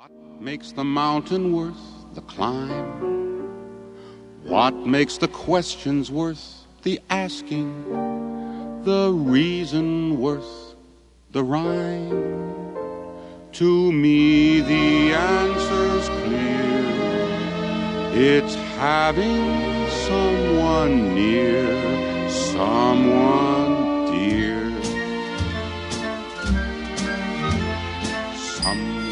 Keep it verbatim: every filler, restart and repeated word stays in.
What makes the mountain worth the climb? What makes the questions worth the asking? The reason worth the rhyme? To me the answer's clear. It's having someone near, someone dear. Some